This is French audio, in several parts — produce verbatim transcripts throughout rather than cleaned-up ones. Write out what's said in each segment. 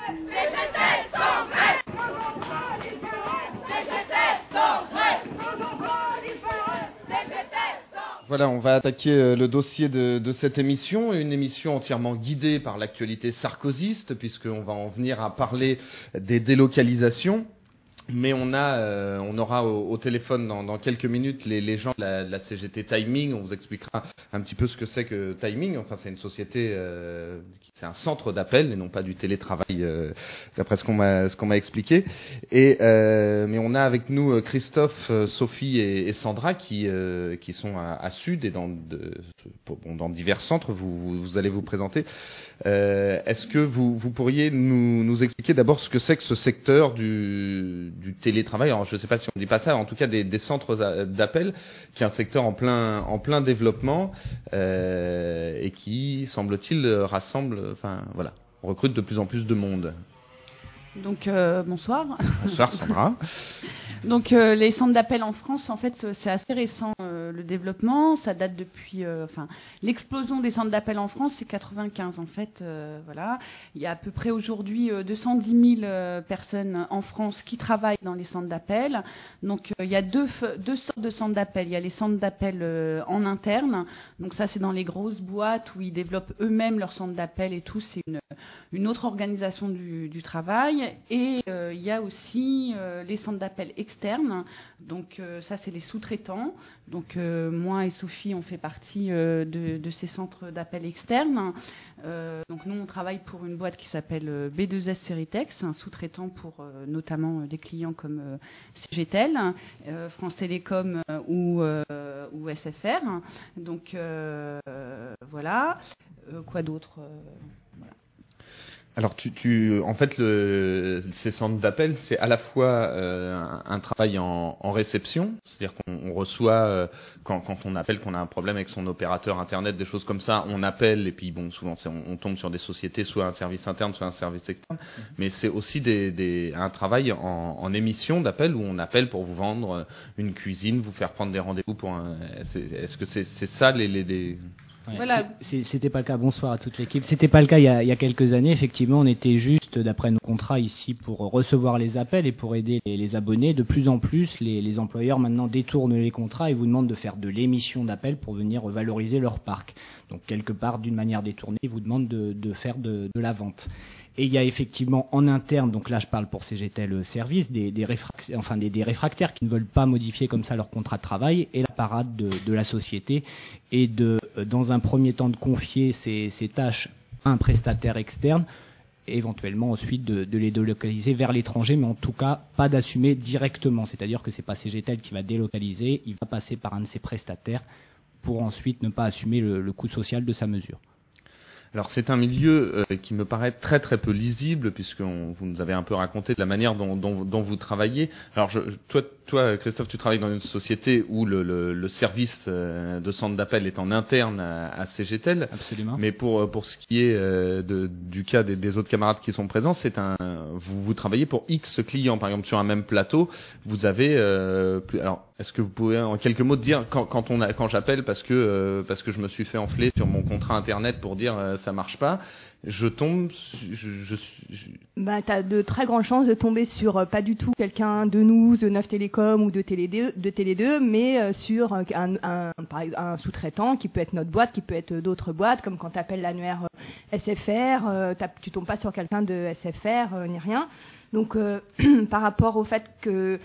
Voilà, on va attaquer le dossier de, de cette émission, une émission entièrement guidée par l'actualité sarkozyste, puisqu'on va en venir à parler des délocalisations. Mais on a, euh, on aura au, au téléphone dans, dans quelques minutes les, les gens de la, de la C G T Timing. On vous expliquera un petit peu ce que c'est que Timing. Enfin, c'est une société, euh, c'est un centre d'appel et non pas du télétravail, euh, d'après ce qu'on m'a, ce qu'on m'a expliqué. Et euh, mais on a avec nous Christophe, Sophie et, et Sandra qui, euh, qui sont à, à Sud et dans, de, bon, dans divers centres. Vous, vous, vous allez vous présenter. Euh, est-ce que vous, vous pourriez nous, nous expliquer d'abord ce que c'est que ce secteur du, du télétravail? Alors, je ne sais pas si on ne dit pas ça, en tout cas des, des centres d'appel, qui est un secteur en plein, en plein développement euh, et qui, semble-t-il, rassemble, enfin voilà, recrute de plus en plus de monde. Donc euh, bonsoir. Bonsoir Sandra. Donc euh, les centres d'appel en France, en fait, c'est assez récent euh, le développement. Ça date depuis, euh, enfin, l'explosion des centres d'appel en France, c'est quatre-vingt-quinze en fait. Euh, voilà, il y a à peu près aujourd'hui euh, deux cent dix mille euh, personnes en France qui travaillent dans les centres d'appel. Donc euh, il y a deux deux sortes de centres d'appel. Il y a les centres d'appel euh, en interne. Donc ça, c'est dans les grosses boîtes où ils développent eux-mêmes leurs centres d'appel et tout. C'est une une autre organisation du, du travail. Et euh, il y a aussi euh, les centres d'appel externes. Donc euh, ça, c'est les sous-traitants. Donc euh, moi et Sophie, on fait partie euh, de, de ces centres d'appel externes. Euh, donc nous, on travaille pour une boîte qui s'appelle B deux S Seritex, un sous-traitant pour euh, notamment des clients comme euh, C G T L, euh, France Télécom euh, ou, euh, ou S F R. Donc euh, voilà. Euh, quoi d'autre euh, voilà. Alors, tu, tu, en fait, le, ces centres d'appel, c'est à la fois euh, un, un travail en, en réception, c'est-à-dire qu'on on reçoit, euh, quand, quand on appelle, qu'on a un problème avec son opérateur Internet, des choses comme ça, on appelle, et puis bon, souvent, c'est, on, on tombe sur des sociétés, soit un service interne, soit un service externe, mmh. mais c'est aussi des, des, un travail en, en émission d'appel, où on appelle pour vous vendre une cuisine, vous faire prendre des rendez-vous pour un... C'est, est-ce que c'est, c'est ça les... les, les... Ouais, voilà. c'est, c'était pas le cas. Bonsoir à toute l'équipe. C'était pas le cas il y a, il y a quelques années. Effectivement, on était juste, d'après nos contrats ici, pour recevoir les appels et pour aider les, les abonnés. De plus en plus, les, les employeurs maintenant détournent les contrats et vous demandent de faire de l'émission d'appels pour venir valoriser leur parc. Donc, quelque part, d'une manière détournée, ils vous demandent de, de faire de, de la vente. Et il y a effectivement en interne, donc là je parle pour C G T L Service, des, des, réfractaires, enfin des, des réfractaires qui ne veulent pas modifier comme ça leur contrat de travail, et la parade de, de la société est de, dans un premier temps, de confier ces, ces tâches à un prestataire externe, et éventuellement ensuite de, de les délocaliser vers l'étranger, mais en tout cas pas d'assumer directement, c'est-à-dire que c'est pas C G T L qui va délocaliser, il va passer par un de ses prestataires pour ensuite ne pas assumer le, le coût social de sa mesure. Alors c'est un milieu euh, qui me paraît très très peu lisible, puisque on, vous nous avez un peu raconté de la manière dont, dont, dont vous travaillez. Alors je, toi, toi Christophe, tu travailles dans une société où le, le, le service euh, de centre d'appel est en interne à, à C G T L. Absolument. Mais pour pour ce qui est euh, de, du cas des, des autres camarades qui sont présents, c'est un vous, vous travaillez pour X clients. Par exemple sur un même plateau, vous avez euh, plus, alors est-ce que vous pouvez en quelques mots dire quand, quand on a, quand j'appelle parce que euh, parce que je me suis fait enfler sur mon contrat internet pour dire euh, ça marche pas, je tombe, je, je, je... Bah, t'as de très grandes chances de tomber sur euh, pas du tout quelqu'un de nous, de Neuf Télécom ou de Télé deux, de Télé deux, mais euh, sur un, un, par exemple, un sous-traitant qui peut être notre boîte, qui peut être d'autres boîtes, comme quand t'appelles l'annuaire euh, S F R, euh, tu tombes pas sur quelqu'un de S F R euh, ni rien. Donc euh, par rapport au fait que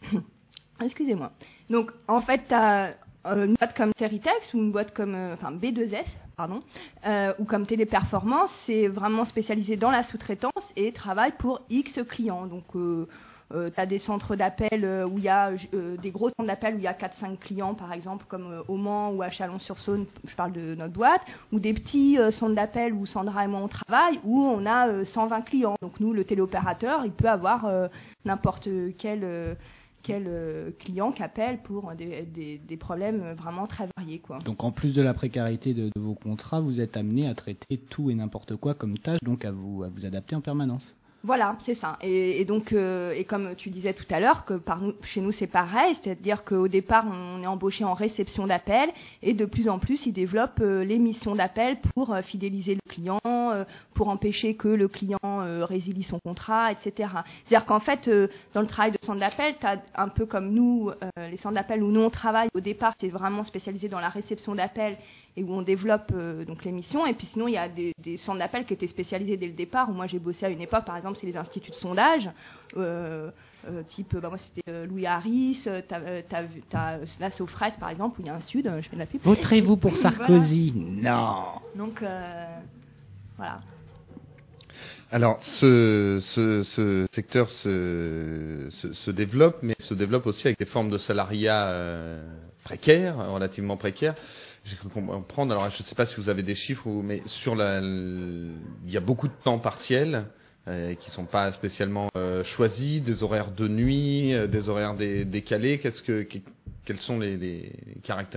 excusez-moi. Donc en fait t'as une boîte comme Seritex ou une boîte comme euh, enfin B deux S pardon euh, ou comme Téléperformance, c'est vraiment spécialisé dans la sous-traitance et travaille pour X clients. Donc euh, euh, tu as des centres d'appel euh, où il y a euh, des gros centres d'appel où il y a quatre cinq clients par exemple, comme euh, au Mans ou à Chalon-sur-Saône, je parle de notre boîte, ou des petits euh, centres d'appel où Sandra et moi on travaille où on a euh, cent vingt clients. Donc nous, le téléopérateur, il peut avoir euh, n'importe quel euh, quel euh, client qui appelle pour des, des, des problèmes vraiment très variés, quoi. Donc en plus de la précarité de, de vos contrats, vous êtes amené à traiter tout et n'importe quoi comme tâche, donc à vous, à vous adapter en permanence. Voilà, c'est ça. Et, et donc, euh, et comme tu disais tout à l'heure, que par nous, chez nous c'est pareil, c'est-à-dire qu'au départ on est embauché en réception d'appel et de plus en plus ils développent euh, les missions d'appel pour euh, fidéliser le client, euh, pour empêcher que le client euh, résilie son contrat, et cetera. C'est-à-dire qu'en fait, euh, dans le travail de centre d'appel, tu as un peu comme nous, euh, les centres d'appel où nous on travaille, au départ, c'est vraiment spécialisé dans la réception d'appels et où on développe euh, donc les missions. Et puis sinon, il y a des, des centres d'appel qui étaient spécialisés dès le départ, où moi j'ai bossé à une époque, par exemple, c'est les instituts de sondage, euh, euh, type, bah, moi c'était euh, Louis Harris, euh, t'as, euh, t'as, t'as, là c'est aux Fraises, par exemple, où il y a un Sud, euh, je fais de la pub. Voterez-vous pour Sarkozy? Voilà. Non. Donc, euh, voilà. Alors, ce, ce, ce secteur se, se, se développe, mais se développe aussi avec des formes de salariat euh, précaires, relativement précaires. J'ai cru comprendre, alors je ne sais pas si vous avez des chiffres, mais sur la, il y a beaucoup de temps partiel euh, qui ne sont pas spécialement euh, choisis, des horaires de nuit, euh, des horaires dé, décalés. Qu'est-ce que, que, quelles sont les, les caractéristiques ?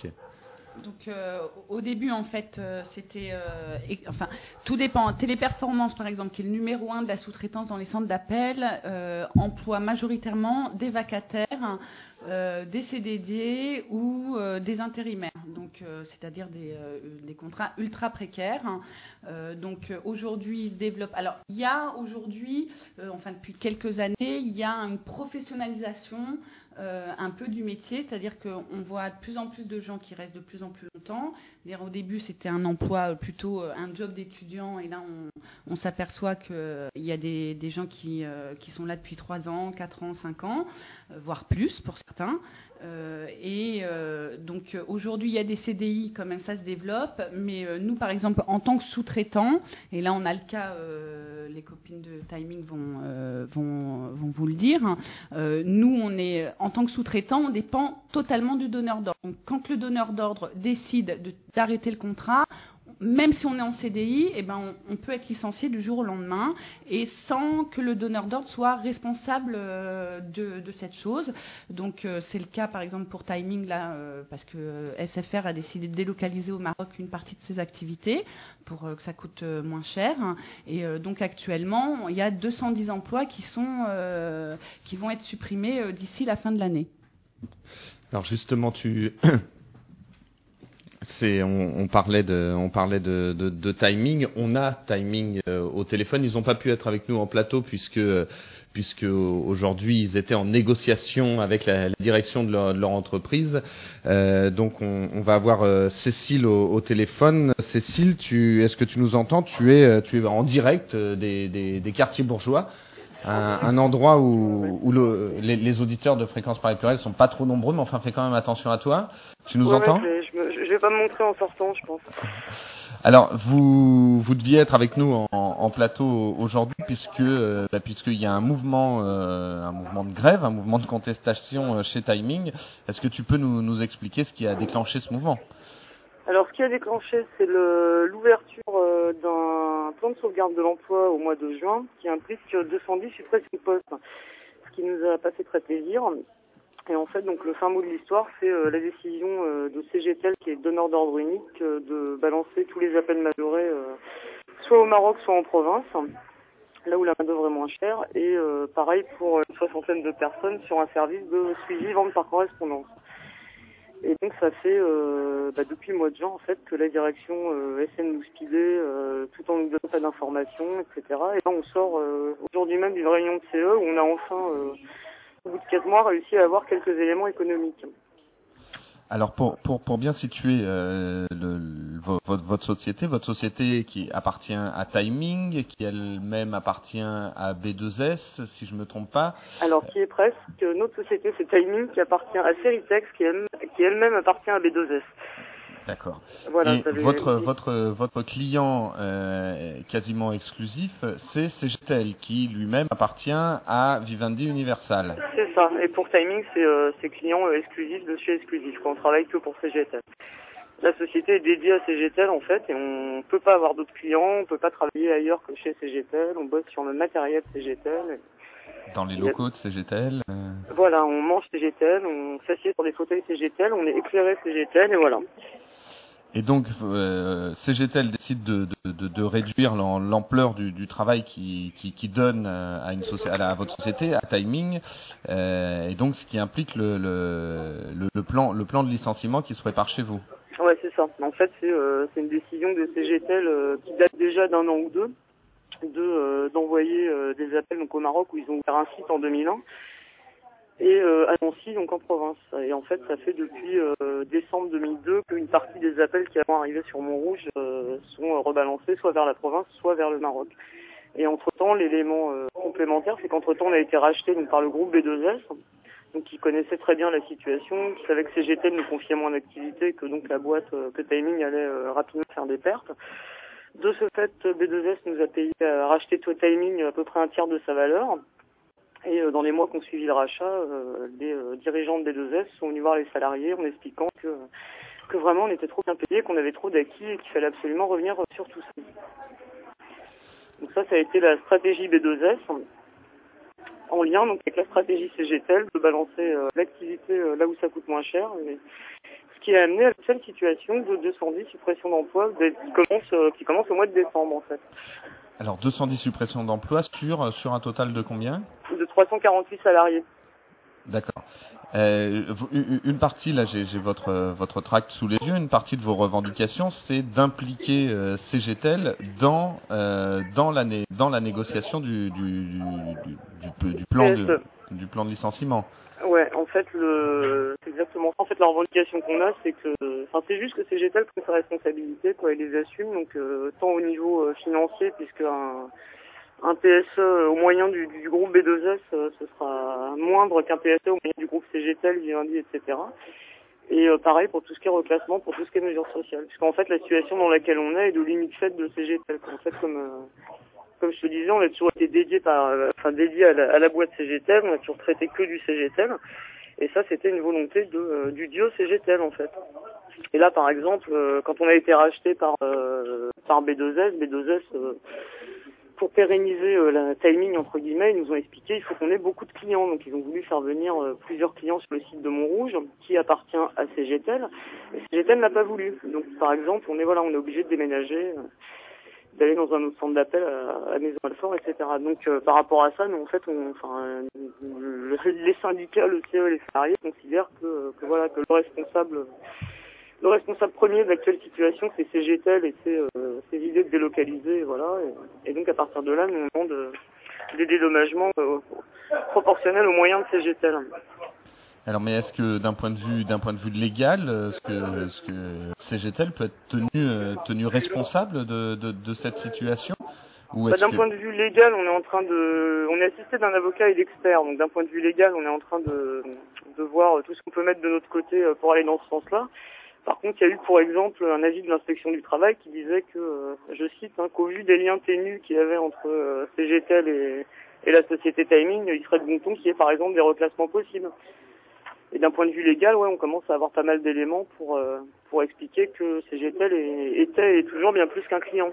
Donc euh, au début en fait euh, c'était euh, et, enfin tout dépend. Téléperformance par exemple qui est le numéro un de la sous-traitance dans les centres d'appel euh, emploie majoritairement des vacataires, euh, des C D D ou euh, des intérimaires. Donc euh, c'est-à-dire des, euh, des contrats ultra précaires. Euh, donc aujourd'hui il se développe. Alors il y a aujourd'hui euh, enfin depuis quelques années il y a une professionnalisation Euh, un peu du métier, c'est-à-dire qu'on voit de plus en plus de gens qui restent de plus en plus longtemps. D'ailleurs, au début, c'était un emploi plutôt euh, un job d'étudiant, et là, on, on s'aperçoit qu'il euh, y a des, des gens qui, euh, qui sont là depuis trois ans, quatre ans, cinq ans, euh, voire plus pour certains. Euh, et euh, donc aujourd'hui, il y a des C D I, quand même, ça se développe. Mais euh, nous, par exemple, en tant que sous-traitants, et là, on a le cas, euh, les copines de Timing vont, euh, vont, vont vous le dire. Euh, nous, on est en tant que sous-traitant, on dépend totalement du donneur d'ordre. Donc, quand le donneur d'ordre décide de, d'arrêter le contrat, même si on est en C D I, eh ben on, on peut être licencié du jour au lendemain et sans que le donneur d'ordre soit responsable euh, de, de cette chose. Donc euh, c'est le cas par exemple pour Timing là, euh, parce que euh, S F R a décidé de délocaliser au Maroc une partie de ses activités pour euh, que ça coûte euh, moins cher. Et euh, donc actuellement, il y a deux cent dix emplois qui sont euh, qui vont être supprimés euh, d'ici la fin de l'année. Alors justement, tu C'est, on, on parlait de, on parlait de, de, de Timing. On a Timing euh, au téléphone. Ils n'ont pas pu être avec nous en plateau puisque, puisque aujourd'hui ils étaient en négociation avec la, la direction de leur, de leur entreprise. Euh, donc on, on va avoir euh, Cécile au, au téléphone. Cécile, tu, est-ce que tu nous entends ? Tu es, tu es en direct des, des, des quartiers bourgeois. Un, un endroit où, où le, les, les auditeurs de Fréquence Paris Pluriel sont pas trop nombreux, mais enfin fais quand même attention à toi. Tu nous ouais, entends ? ouais, je, me, je vais pas me montrer en sortant, je pense. Alors vous vous deviez être avec nous en, en plateau aujourd'hui puisque euh, bah, puisqu'il y a un mouvement euh, un mouvement de grève, un mouvement de contestation chez Timing. Est-ce que tu peux nous, nous expliquer ce qui a déclenché ce mouvement ? Alors, ce qui a déclenché, c'est le, l'ouverture euh, d'un plan de sauvegarde de l'emploi au mois de juin, qui implique deux cent dix suppressions de postes, ce qui nous a pas fait très plaisir. Et en fait, donc le fin mot de l'histoire, c'est euh, la décision euh, de C G T E L, qui est donneur d'ordre unique, euh, de balancer tous les appels majorés, euh, soit au Maroc, soit en province, là où la main-d'œuvre est moins chère. Et euh, pareil pour une soixantaine de personnes sur un service de suivi vente par correspondance. Et donc ça fait euh, bah, depuis le mois de juin en fait que la direction euh, essaie de nous speeder euh, tout en nous donnant pas d'informations, et cetera. Et là on sort euh, aujourd'hui même d'une réunion de C E où on a enfin, euh, au bout de quatre mois, réussi à avoir quelques éléments économiques. Alors pour pour pour bien situer euh, le, le, votre votre société, votre société qui appartient à Timing, qui elle-même appartient à B deux S, si je me trompe pas. Alors qui est presque notre société, c'est Timing, qui appartient à Seritex, qui, elle, qui elle-même appartient à B deux S. D'accord. Voilà, et votre votre votre client euh, quasiment exclusif, c'est C G T E L, qui lui-même appartient à Vivendi Universal. C'est ça. Et pour Timing, c'est euh, c'est client euh, exclusif de chez exclusif. Qu'on travaille que pour C G T E L. La société est dédiée à C G T E L en fait, et on peut pas avoir d'autres clients, on peut pas travailler ailleurs que chez C G T E L. On bosse sur le matériel C G T E L. Dans les locaux de C G T E L. Euh... Voilà, on mange C G T E L, on s'assied sur des fauteuils C G T E L, on est éclairé C G T E L et voilà. Et donc, euh, C G T E L décide de, de, de, de réduire l'ampleur du, du travail qui, qui, qui donne à, une soci- à, la, à votre société, à Timing, euh, et donc ce qui implique le, le, le, le, plan, le plan de licenciement qui se prépare chez vous. Ouais, c'est c'est ça. En fait, c'est euh, c'est une décision de C G T L euh, qui date déjà d'un an ou deux, de euh, d'envoyer euh, des appels donc au Maroc où ils ont ouvert un site en deux mille un et euh, à Nancy donc en province. Et en fait, ça fait depuis euh, décembre deux mille deux qu'une partie des appels qui avant arrivaient sur Montrouge euh, sont euh, rebalancés soit vers la province, soit vers le Maroc. Et entre-temps, l'élément euh, complémentaire, c'est qu'entre-temps, on a été racheté donc, par le groupe B deux S, donc qui connaissait très bien la situation, qui savait que C G T L nous confiait moins d'activité, que donc la boîte, euh, que Timing allait euh, rapidement faire des pertes. De ce fait, B deux S nous a payé à racheter tout Timing à peu près un tiers de sa valeur. Et euh, dans les mois qui ont suivi le rachat, euh, les euh, dirigeants de B deux S sont venus voir les salariés en expliquant que, que vraiment on était trop bien payés, qu'on avait trop d'acquis et qu'il fallait absolument revenir sur tout ça. Donc ça, ça a été la stratégie B deux S, en lien donc avec la stratégie C G T L, de balancer euh, l'activité euh, là où ça coûte moins cher. Et ce qui a amené à la seule situation de deux cent dix suppressions d'emplois qui commence, euh, qui commence au mois de décembre en fait. Alors deux cent dix suppressions d'emplois sur, sur un total de combien ? De trois cent quarante-huit salariés. D'accord. Euh, une partie, là j'ai, j'ai votre, votre tract sous les yeux, une partie de vos revendications, c'est d'impliquer euh, C G T L dans, euh, dans, la, né, dans la négociation du, du, du, du, du, plan de, du plan de licenciement. Ouais, en fait, le, c'est exactement ça. En fait, la revendication qu'on a, c'est que, enfin, c'est juste que C G T L prend ses responsabilités, quoi, et les assume, donc, euh, tant au niveau euh, financier, puisque un, un P S E au moyen du, du groupe B deux S, euh, ce sera moindre qu'un P S E au moyen du groupe C G T L, Vivendi, et cetera. Et euh, pareil pour tout ce qui est reclassement, pour tout ce qui est mesures sociales. Puisqu'en fait, la situation dans laquelle on est est de limite faite de C G T L. En fait, comme, euh, comme je te disais, on a toujours été dédié par, euh, enfin, dédié à la, à la boîte C G T L, on a toujours traité que du C G T L. Et ça, c'était une volonté de, euh, du duo C G T L, en fait. Et là, par exemple, euh, quand on a été racheté par, euh, par B deux S, B deux S, euh, pour pérenniser euh, la timing, entre guillemets, ils nous ont expliqué il faut qu'on ait beaucoup de clients. Donc, ils ont voulu faire venir euh, plusieurs clients sur le site de Montrouge, qui appartient à C G T L. Et C G T L n'a pas voulu. Donc, par exemple, on est, voilà, on est obligé de déménager, euh, d'aller dans un autre centre d'appel à, à Maison-Alfort, et cetera. Donc, euh, par rapport à ça, nous, en fait, on, enfin, euh, le, les syndicats, le C E et les salariés considèrent que, que voilà, que le responsable, le responsable premier de l'actuelle situation, c'est C G T L et ses, euh, ses idées de délocaliser, voilà. Et, et donc, à partir de là, nous, on demande euh, des dédommagements euh, proportionnels aux moyens de C G T L. Alors, mais est-ce que d'un point de vue d'un point de vue légal, est-ce que, est-ce que C G T L peut être tenu euh, tenu responsable de, de, de cette situation ou bah, est-ce D'un que... point de vue légal, on est en train de, on est assisté d'un avocat et d'experts. Donc d'un point de vue légal, on est en train de, de voir tout ce qu'on peut mettre de notre côté pour aller dans ce sens-là. Par contre, il y a eu pour exemple un avis de l'inspection du travail qui disait que, je cite, hein, qu'au vu des liens ténus qu'il y avait entre euh, C G T L et, et la société Timing, il serait de bon ton qu'il y ait par exemple des reclassements possibles. Et d'un point de vue légal, ouais, on commence à avoir pas mal d'éléments pour euh, pour expliquer que C G T L est, était et toujours bien plus qu'un client.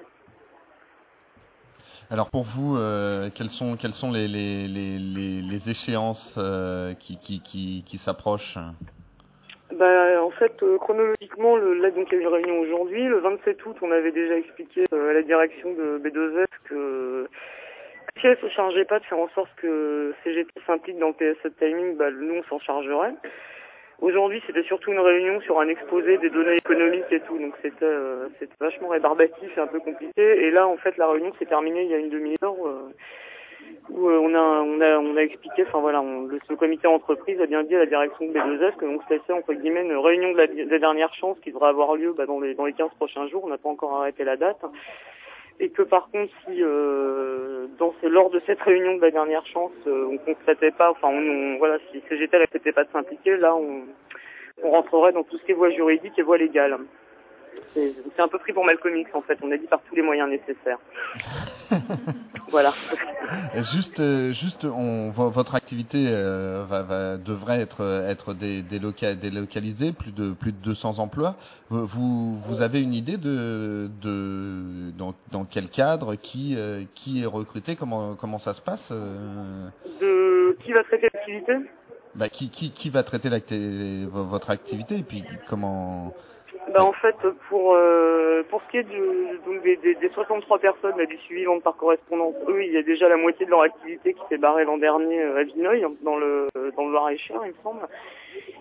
Alors pour vous, euh, quelles sont quelles sont les les les les, les échéances euh, qui qui qui, qui s'approchent? Bah, en fait, euh, chronologiquement, le, là, donc, il y a eu une réunion aujourd'hui. Le vingt-sept août, on avait déjà expliqué euh, à la direction de B deux S que si elle se chargeait pas de faire en sorte que C G T s'implique dans le P S E de Timing, bah, nous, on s'en chargerait. Aujourd'hui, c'était surtout une réunion sur un exposé des données économiques et tout, donc c'était euh, c'était vachement rébarbatif et un peu compliqué. Et là, en fait, la réunion s'est terminée il y a une demi-heure euh, où euh, on a on a on a expliqué, enfin voilà, on, le, le comité entreprise a bien dit à la direction de B deux S que donc c'était entre guillemets une réunion de la, de la dernière chance qui devrait avoir lieu bah, dans les dans les quinze prochains jours. On n'a pas encore arrêté la date. Et que par contre, si euh, dans ce, lors de cette réunion de la dernière chance, euh, on constatait pas, enfin, on, on, voilà, si C G T n'acceptait pas de s'impliquer, là, on, on rentrerait dans tout ce qui est voie juridique et voie légale. C'est, c'est un peu pris pour Malcolm X, en fait. On a dit par tous les moyens nécessaires. Voilà. Juste, euh, juste, on, votre activité euh, va, va, devrait être être dé, déloca, délocalisée, plus de plus de deux cents emplois. Vous vous avez une idée de de dans, dans quel cadre, qui euh, qui est recruté, comment comment ça se passe euh... De qui va traiter l'activité? Bah qui qui qui va traiter l'acti- votre activité et puis comment? Bah en fait pour euh, pour ce qui est du, donc des, des, des soixante-trois personnes là, du suivi vente par correspondance, eux il y a déjà la moitié de leur activité qui s'est barrée l'an dernier à Vinoy dans le dans le Loir-et-Cher il me semble.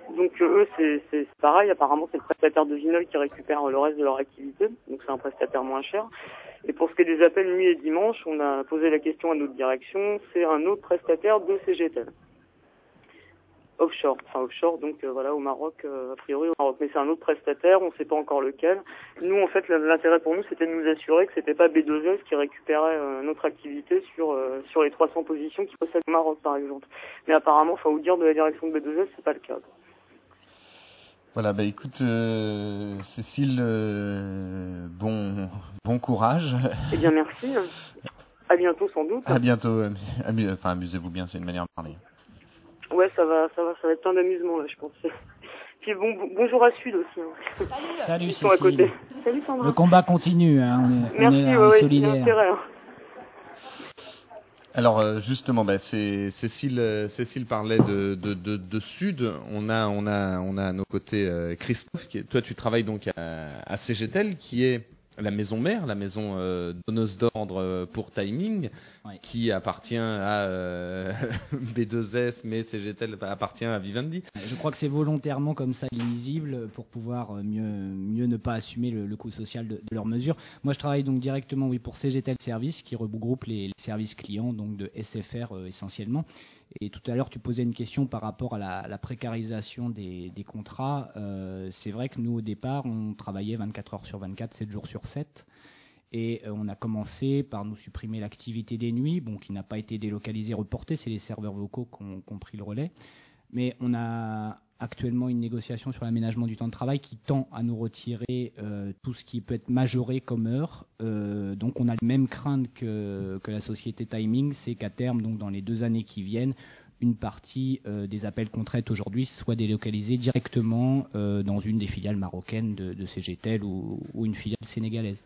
Donc euh, eux, c'est, c'est pareil, apparemment c'est le prestataire de Vinol qui récupère le reste de leur activité, donc c'est un prestataire moins cher. Et pour ce qui est des appels nuit et dimanche, on a posé la question à notre direction, c'est un autre prestataire de C G T E L. Offshore, enfin offshore, donc euh, voilà, au Maroc, euh, a priori au Maroc. Mais c'est un autre prestataire, on ne sait pas encore lequel. Nous, en fait, l'intérêt pour nous, c'était de nous assurer que c'était pas B deux S qui récupérait euh, notre activité sur euh, sur les trois cents positions qui possèdent au Maroc, par exemple. Mais apparemment, enfin, au dire de la direction de B deux S, c'est pas le cas. Voilà, bah écoute, euh, Cécile, euh, bon, bon courage. Eh bien, merci. À bientôt, sans doute. À bientôt. Amu- enfin, amusez-vous bien, c'est une manière de parler. Ouais, ça va, ça va, ça va être plein d'amusement, là, je pense. Puis bon, bon bonjour à Sud aussi. Hein. Salut, Ils sont à côté. Salut, Sandra. Le combat continue, hein, on est, Merci, on est ouais, ouais, solidaires. c'est intérêt, hein. Alors euh, justement, bah, c'est, Cécile, euh, Cécile parlait de, de, de, de Sud. On a, on a, on a à nos côtés euh, Christophe. Qui est, toi, tu travailles donc à, à C G T E L, qui est la maison mère, la maison euh, donneuse d'ordre pour Timing, ouais. qui appartient à euh, B deux S, mais C G T E L appartient à Vivendi. Je crois que c'est volontairement comme ça lisible pour pouvoir mieux, mieux ne pas assumer le, le coût social de, de leurs mesures. Moi, je travaille donc directement, oui, pour C G T E L Service, qui regroupe les, les services clients, donc de S F R euh, essentiellement. Et tout à l'heure, tu posais une question par rapport à la, la précarisation des, des contrats. Euh, c'est vrai que nous, au départ, on travaillait vingt-quatre heures sur vingt-quatre, sept jours sur sept. Et euh, on a commencé par nous supprimer l'activité des nuits, bon, qui n'a pas été délocalisée, reportée. C'est les serveurs vocaux qui ont, qui ont pris le relais. Mais on a actuellement une négociation sur l'aménagement du temps de travail qui tend à nous retirer euh, tout ce qui peut être majoré comme heure. Euh, donc on a les mêmes craintes que, que la société Timing, c'est qu'à terme, donc dans les deux années qui viennent, une partie euh, des appels qu'on traite aujourd'hui soit délocalisée directement euh, dans une des filiales marocaines de, de C G T E L ou, ou une filiale sénégalaise.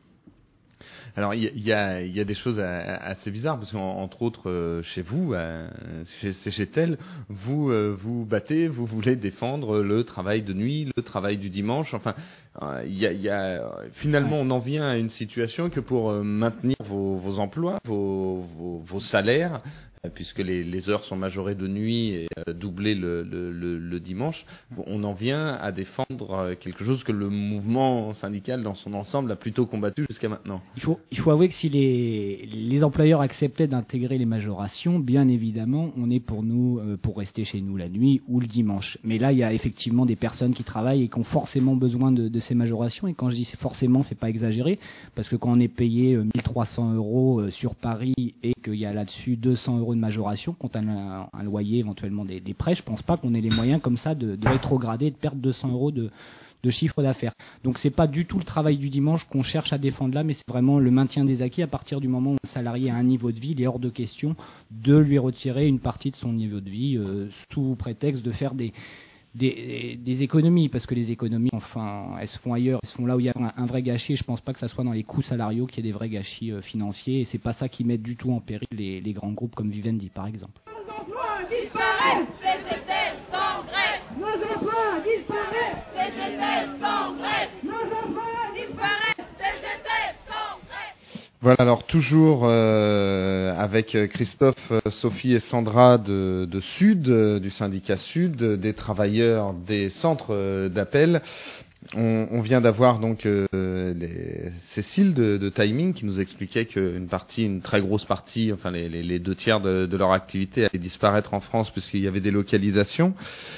Alors il y, y, a, y a des choses assez bizarres parce qu'entre autres euh, chez vous, euh, chez C G T E L, vous euh, vous battez, vous voulez défendre le travail de nuit, le travail du dimanche. Enfin, euh, y a, y a, finalement, on en vient à une situation que pour euh, maintenir vos, vos emplois, vos, vos, vos salaires, puisque les, les heures sont majorées de nuit et euh, doublées le, le, le, le dimanche, on en vient à défendre quelque chose que le mouvement syndical dans son ensemble a plutôt combattu jusqu'à maintenant. Il faut, il faut avouer que si les, les employeurs acceptaient d'intégrer les majorations, bien évidemment, on est pour nous, euh, pour rester chez nous la nuit ou le dimanche. Mais là, il y a effectivement des personnes qui travaillent et qui ont forcément besoin de, de ces majorations. Et quand je dis c'est forcément, c'est pas exagéré, parce que quand on est payé euh, mille trois cents euros euh, sur Paris et qu'il y a là-dessus deux cents euros de majoration, quand on a un, un loyer, éventuellement des, des prêts, je pense pas qu'on ait les moyens comme ça de, de rétrograder et de perdre deux cents euros de, de chiffre d'affaires. Donc c'est pas du tout le travail du dimanche qu'on cherche à défendre là, mais c'est vraiment le maintien des acquis. À partir du moment où un salarié a un niveau de vie, il est hors de question de lui retirer une partie de son niveau de vie euh, sous prétexte de faire des Des, des économies, parce que les économies, enfin, elles se font ailleurs, elles se font là où il y a un, un vrai gâchis, et je pense pas que ça soit dans les coûts salariaux qu'il y ait des vrais gâchis euh, financiers, et c'est pas ça qui met du tout en péril les, les grands groupes comme Vivendi, par exemple. Nos emplois disparaissent, C G T E L sans grève. Nos emplois disparaissent, C G T E L sans grève. Nos emplois disparaissent, C G T E L sans grève. Voilà, alors toujours euh, avec Christophe, Sophie et Sandra de, de Sud, euh, du syndicat Sud, des travailleurs des centres euh, d'appel. On, on vient d'avoir donc euh, les, Cécile de, de Timing qui nous expliquait qu'une partie, une très grosse partie, enfin les, les, les deux tiers de, de leur activité allait disparaître en France puisqu'il y avait des localisations.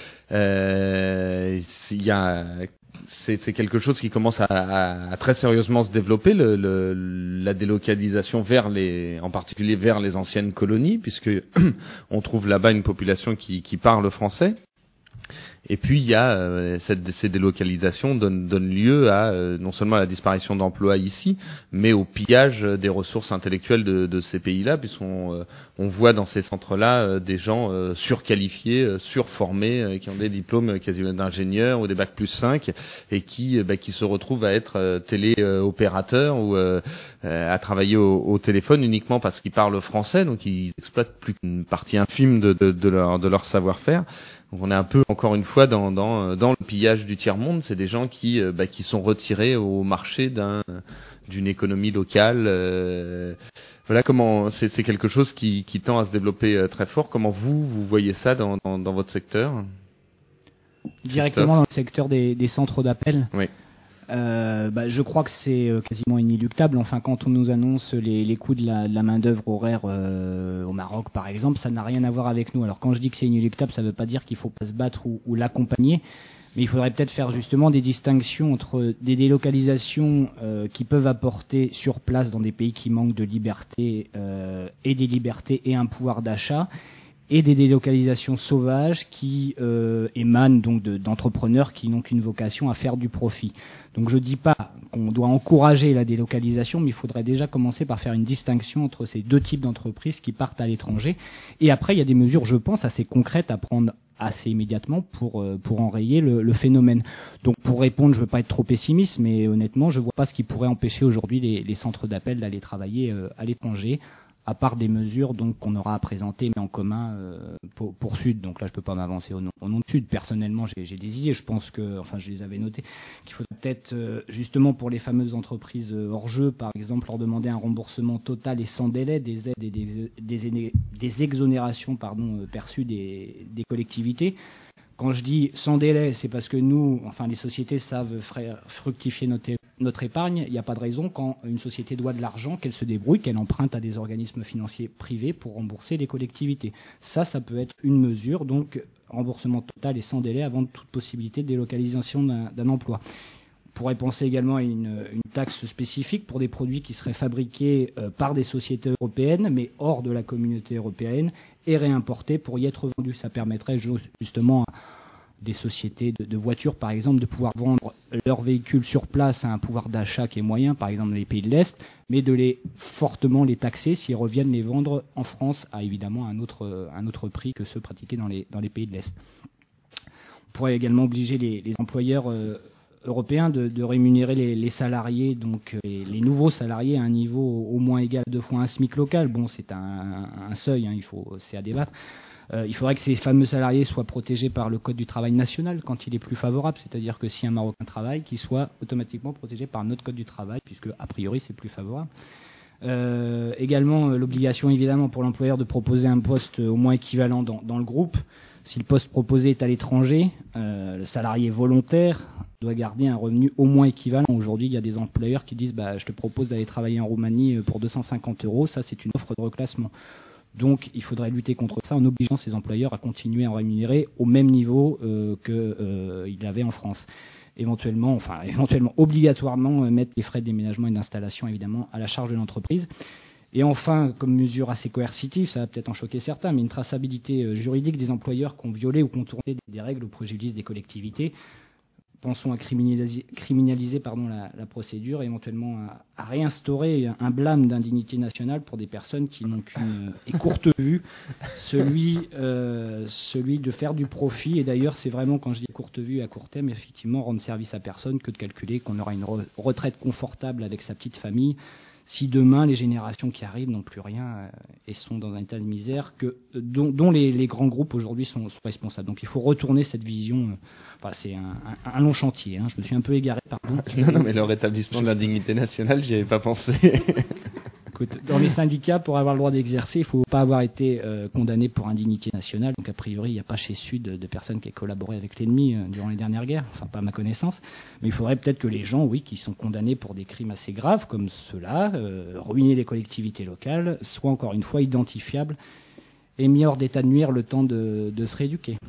Euh, il y a C'est, c'est quelque chose qui commence à, à, à très sérieusement se développer, le, le, la délocalisation vers les, en particulier vers les anciennes colonies, puisque on trouve là-bas une population qui, qui parle français. Et puis il y a euh, cette, ces délocalisations donnent, donnent lieu à euh, non seulement à la disparition d'emplois ici, mais au pillage des ressources intellectuelles de, de ces pays-là, puisqu'on euh, on voit dans ces centres-là euh, des gens euh, surqualifiés, euh, surformés, euh, qui ont des diplômes quasiment d'ingénieurs ou des bac plus cinq, et qui, euh, bah, qui se retrouvent à être euh, téléopérateurs ou euh, euh, à travailler au, au téléphone uniquement parce qu'ils parlent français, donc ils exploitent plus qu'une partie infime de, de, de, leur, de leur savoir-faire. Donc on est un peu, encore une fois, dans, dans, dans le pillage du tiers-monde. C'est des gens qui, euh, bah, qui sont retirés au marché d'un, d'une économie locale. Euh, voilà comment c'est, c'est quelque chose qui, qui tend à se développer euh, très fort. Comment vous, vous voyez ça dans, dans, dans votre secteur ? Directement dans le secteur des, des centres d'appel. Oui. Euh, bah, je crois que c'est euh, quasiment inéluctable. Enfin, quand on nous annonce les, les coûts de la, de la main-d'œuvre horaire euh, au Maroc, par exemple, ça n'a rien à voir avec nous. Alors, quand je dis que c'est inéluctable, ça ne veut pas dire qu'il faut pas se battre ou, ou l'accompagner, mais il faudrait peut-être faire justement des distinctions entre des délocalisations euh, qui peuvent apporter sur place dans des pays qui manquent de liberté euh, et des libertés et un pouvoir d'achat, et des délocalisations sauvages qui euh, émanent donc de, d'entrepreneurs qui n'ont qu'une vocation à faire du profit. Donc je ne dis pas qu'on doit encourager la délocalisation, mais il faudrait déjà commencer par faire une distinction entre ces deux types d'entreprises qui partent à l'étranger. Et après, il y a des mesures, je pense, assez concrètes à prendre assez immédiatement pour euh, pour enrayer le, le phénomène. Donc pour répondre, je ne veux pas être trop pessimiste, mais honnêtement, je ne vois pas ce qui pourrait empêcher aujourd'hui les, les centres d'appel d'aller travailler euh, à l'étranger, à part des mesures donc qu'on aura à présenter mais en commun euh, pour, pour Sud. Donc là, je peux pas m'avancer au nom, au nom de Sud. Personnellement, j'ai, j'ai des idées. Je pense que, enfin, je les avais notées, qu'il faudrait peut-être euh, justement pour les fameuses entreprises euh, hors jeu, par exemple, leur demander un remboursement total et sans délai des aides et des, des, des exonérations, pardon, euh, perçues des, des collectivités. Quand je dis sans délai, c'est parce que nous, enfin les sociétés savent fructifier notre, notre épargne. Il n'y a pas de raison quand une société doit de l'argent qu'elle se débrouille, qu'elle emprunte à des organismes financiers privés pour rembourser les collectivités. Ça, ça peut être une mesure, donc remboursement total et sans délai avant toute possibilité de délocalisation d'un, d'un emploi. On pourrait penser également à une, une taxe spécifique pour des produits qui seraient fabriqués euh, par des sociétés européennes, mais hors de la communauté européenne, et réimportés pour y être vendus. Ça permettrait justement à des sociétés de, de voitures, par exemple, de pouvoir vendre leurs véhicules sur place à un pouvoir d'achat qui est moyen, par exemple dans les pays de l'Est, mais de les fortement les taxer s'ils reviennent les vendre en France à évidemment un autre, un autre prix que ceux pratiqués dans les, dans les pays de l'Est. On pourrait également obliger les, les employeurs euh, européens de, de rémunérer les, les salariés, donc les, les nouveaux salariés à un niveau au moins égal à deux fois un SMIC local. Bon, c'est un, un seuil, hein, il faut, c'est à débattre. Euh, il faudrait que ces fameux salariés soient protégés par le Code du travail national quand il est plus favorable, c'est-à-dire que si un Marocain travaille, qu'il soit automatiquement protégé par notre Code du travail, puisque a priori c'est plus favorable. Euh, également, l'obligation évidemment pour l'employeur de proposer un poste au moins équivalent dans, dans le groupe. Si le poste proposé est à l'étranger, euh, le salarié volontaire doit garder un revenu au moins équivalent. Aujourd'hui, il y a des employeurs qui disent bah, « je te propose d'aller travailler en Roumanie pour deux cent cinquante euros », ça c'est une offre de reclassement. Donc il faudrait lutter contre ça en obligeant ces employeurs à continuer à en rémunérer au même niveau euh, qu'ils euh, avaient en France. Éventuellement, enfin éventuellement, obligatoirement euh, mettre les frais de déménagement et d'installation évidemment à la charge de l'entreprise. Et enfin, comme mesure assez coercitive, ça va peut-être en choquer certains, mais une traçabilité euh, juridique des employeurs qui ont violé ou contourné des, des règles au préjudice des collectivités. Pensons à criminaliser, criminaliser pardon, la, la procédure et éventuellement à, à réinstaurer un blâme d'indignité nationale pour des personnes qui n'ont qu'une et courte vue, celui, euh, celui de faire du profit. Et d'ailleurs, c'est vraiment, quand je dis courte vue à court terme, effectivement, rendre service à personne que de calculer qu'on aura une re- retraite confortable avec sa petite famille. Si demain, les générations qui arrivent n'ont plus rien euh, et sont dans un état de misère que, dont, dont les, les grands groupes aujourd'hui sont, sont responsables. Donc il faut retourner cette vision. Euh, voilà, c'est un, un, un long chantier. Hein. Je me suis un peu égaré, pardon. Non, non, mais le rétablissement de l'indignité nationale, j'y avais pas pensé. Écoute, dans les syndicats, pour avoir le droit d'exercer, il ne faut pas avoir été euh, condamné pour indignité nationale. Donc a priori, il n'y a pas chez Sud de, de personnes qui aient collaboré avec l'ennemi euh, durant les dernières guerres. Enfin, pas à ma connaissance. Mais il faudrait peut-être que les gens, oui, qui sont condamnés pour des crimes assez graves comme ceux-là, euh, ruiner les collectivités locales, soient encore une fois identifiables et mis hors d'état de nuire le temps de, de se rééduquer.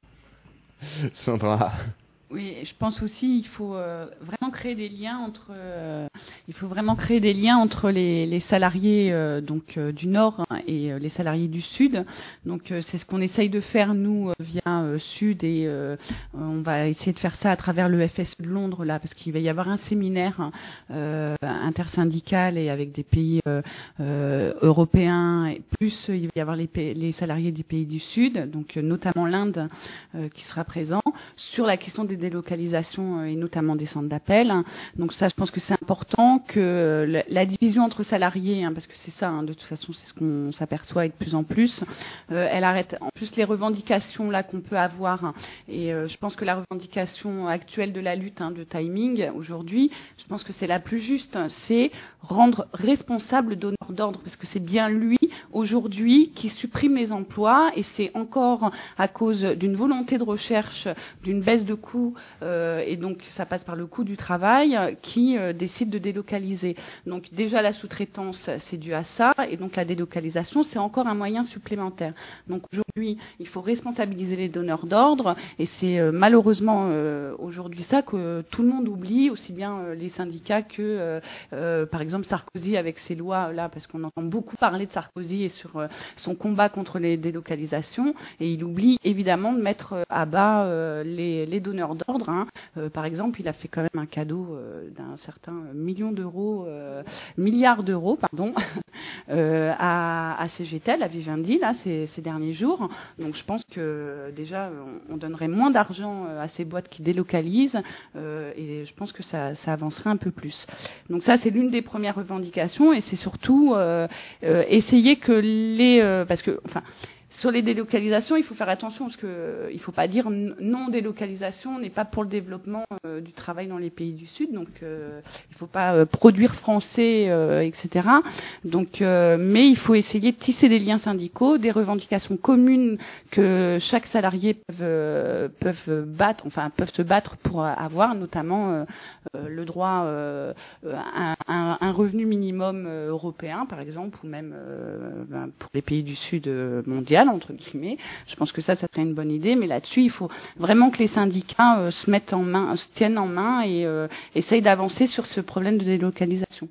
Sandra. Oui, je pense aussi il faut euh, vraiment créer des liens entre euh, il faut vraiment créer des liens entre les, les salariés euh, donc euh, du Nord hein, et euh, les salariés du Sud. Donc euh, c'est ce qu'on essaye de faire nous euh, via euh, Sud et euh, on va essayer de faire ça à travers le F S E de Londres là parce qu'il va y avoir un séminaire euh, intersyndical et avec des pays euh, euh, européens et plus il va y avoir les, pays, les salariés des pays du Sud donc euh, notamment l'Inde euh, qui sera présent sur la question des délocalisations et notamment des centres d'appel. Donc ça, je pense que c'est important que la, la division entre salariés, hein, parce que c'est ça, hein, de toute façon, c'est ce qu'on s'aperçoit et de plus en plus, euh, elle arrête en plus les revendications là qu'on peut avoir. Hein, et euh, je pense que la revendication actuelle de la lutte hein, de timing aujourd'hui, je pense que c'est la plus juste. C'est rendre responsable le donneur d'ordre, parce que c'est bien lui aujourd'hui qui supprime les emplois, et c'est encore à cause d'une volonté de recherche, d'une baisse de coûts, euh, et donc ça passe par le coût du travail, qui euh, décide de délocaliser. Donc déjà la sous-traitance, c'est dû à ça, et donc la délocalisation, c'est encore un moyen supplémentaire. Donc aujourd'hui, il faut responsabiliser les donneurs d'ordre, et c'est euh, malheureusement euh, aujourd'hui ça que tout le monde oublie, aussi bien euh, les syndicats que, euh, euh, par exemple, Sarkozy avec ses lois là, parce qu'on entend beaucoup parler de Sarkozy et sur euh, son combat contre les délocalisations, et il oublie évidemment de mettre euh, à bas euh, les, les donneurs d'ordre. Hein. Euh, par exemple, il a fait quand même un cadeau euh, d'un certain million d'euros, euh, milliards d'euros, pardon, euh, à, à C G T E L, à Vivendi, là, ces, ces derniers jours. Donc, je pense que déjà, on, on donnerait moins d'argent à ces boîtes qui délocalisent, euh, et je pense que ça, ça avancerait un peu plus. Donc, ça, c'est l'une des premières revendications, et c'est surtout euh, euh, essayer que les, euh, parce que, enfin. Sur les délocalisations, il faut faire attention parce que euh, il ne faut pas dire non délocalisation n'est pas pour le développement euh, du travail dans les pays du Sud. Donc euh, il ne faut pas euh, produire français, euh, et cetera. Donc, euh, mais il faut essayer de tisser des liens syndicaux, des revendications communes que chaque salarié peuvent euh, peuvent battre, enfin peuvent se battre pour avoir, notamment euh, euh, le droit euh, à un, un revenu minimum euh, européen, par exemple, ou même euh, ben, pour les pays du Sud euh, mondial. Entre guillemets, je pense que ça, ça serait une bonne idée, mais là-dessus, il faut vraiment que les syndicats euh, se mettent en main, se tiennent en main et euh, essayent d'avancer sur ce problème de délocalisation.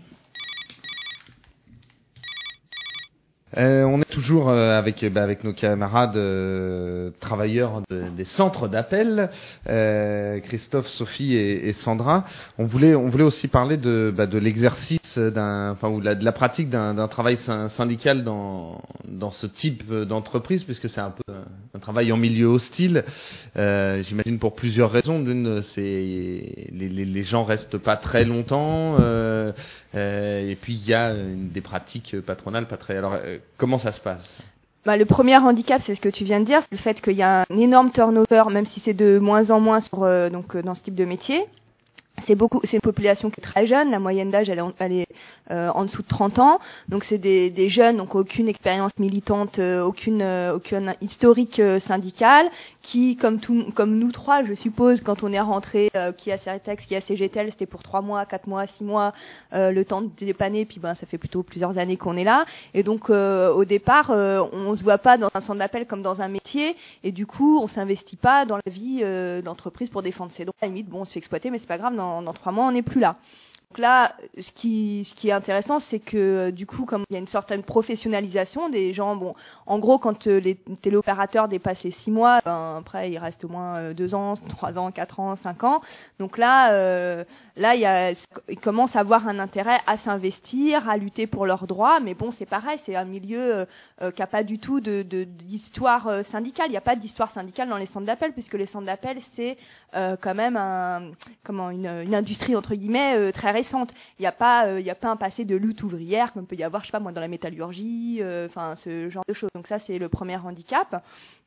Euh, on est toujours euh, avec bah, avec nos camarades euh, travailleurs de, des centres d'appel, euh, Christophe, Sophie et, et Sandra. On voulait on voulait aussi parler de bah, de l'exercice d'un enfin ou de la, de la pratique d'un, d'un travail syndical dans dans ce type d'entreprise, puisque c'est un peu un, un travail en milieu hostile. Euh, j'imagine pour plusieurs raisons. D'une, c'est les, les les gens restent pas très longtemps. Euh, Euh, et puis il y a une, des pratiques patronales pas très. Alors euh, comment ça se passe? Bah, le premier handicap, c'est ce que tu viens de dire, c'est le fait qu'il y a un énorme turnover, même si c'est de moins en moins sur, euh, donc, euh, dans ce type de métier. C'est beaucoup, c'est une population qui est très jeune. La moyenne d'âge, elle est, en, elle est euh, en dessous de trente ans. Donc c'est des, des jeunes, donc aucune expérience militante, euh, aucune, euh, aucune historique euh, syndicale, qui, comme tout, comme nous trois, je suppose, quand on est rentré, euh, qui a Ceritex, qui a C G T E L, c'était pour trois mois, quatre mois, six mois, euh, le temps de dépanner. Puis ben, ça fait plutôt plusieurs années qu'on est là. Et donc euh, au départ, euh, on se voit pas dans un centre d'appel comme dans un métier. Et du coup, on s'investit pas dans la vie euh, d'entreprise pour défendre ses droits. À la limite, bon, on se fait exploiter, mais c'est pas grave. Dans, dans trois mois, on n'est plus là. Donc là, ce qui, ce qui est intéressant, c'est que du coup, comme il y a une certaine professionnalisation des gens, bon, en gros, quand euh, les téléopérateurs dépassent les six mois, ben, après, il reste au moins euh, deux ans, trois ans, quatre ans, cinq ans. Donc là, euh, là, il y a, ils commencent à avoir un intérêt à s'investir, à lutter pour leurs droits. Mais bon, c'est pareil, c'est un milieu euh, qui n'a pas du tout de, de, d'histoire euh, syndicale. Il n'y a pas d'histoire syndicale dans les centres d'appel, puisque les centres d'appel, c'est euh, quand même un, comment, une, une industrie entre guillemets euh, très récente. Il n'y a pas, il euh, y a pas un passé de lutte ouvrière comme peut y avoir, je sais pas moi, dans la métallurgie, enfin euh, ce genre de choses. Donc ça, c'est le premier handicap.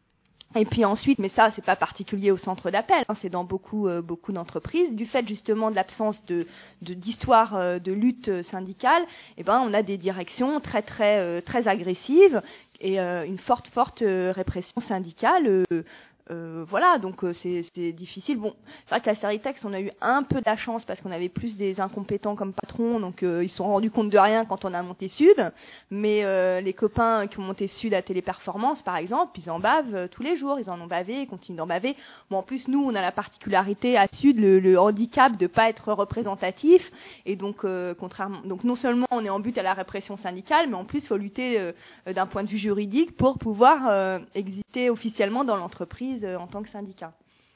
Et puis ensuite, mais ça, c'est pas particulier au centre d'appel, hein, c'est dans beaucoup, euh, beaucoup d'entreprises, du fait justement de l'absence de, de d'histoire euh, de lutte syndicale, eh ben, on a des directions très, très, euh, très agressives et euh, une forte, forte euh, répression syndicale. Euh, Euh, voilà, donc euh, c'est, c'est difficile. Bon, c'est vrai que la Ceritex, on a eu un peu de la chance parce qu'on avait plus des incompétents comme patrons, donc euh, ils se sont rendus compte de rien quand on a monté Sud. Mais euh, les copains qui ont monté Sud à Téléperformance, par exemple, ils en bavent euh, tous les jours, ils en ont bavé, ils continuent d'en baver. Bon, en plus, nous, on a la particularité à Sud, le, le handicap de pas être représentatif, et donc euh, contrairement, donc non seulement on est en but à la répression syndicale, mais en plus, il faut lutter euh, d'un point de vue juridique pour pouvoir euh, exister officiellement dans l'entreprise en tant que syndicat.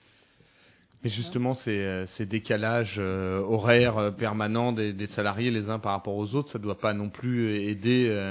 Mais justement, ces, ces décalages euh, horaires euh, permanents des, des salariés les uns par rapport aux autres, ça ne doit pas non plus aider euh...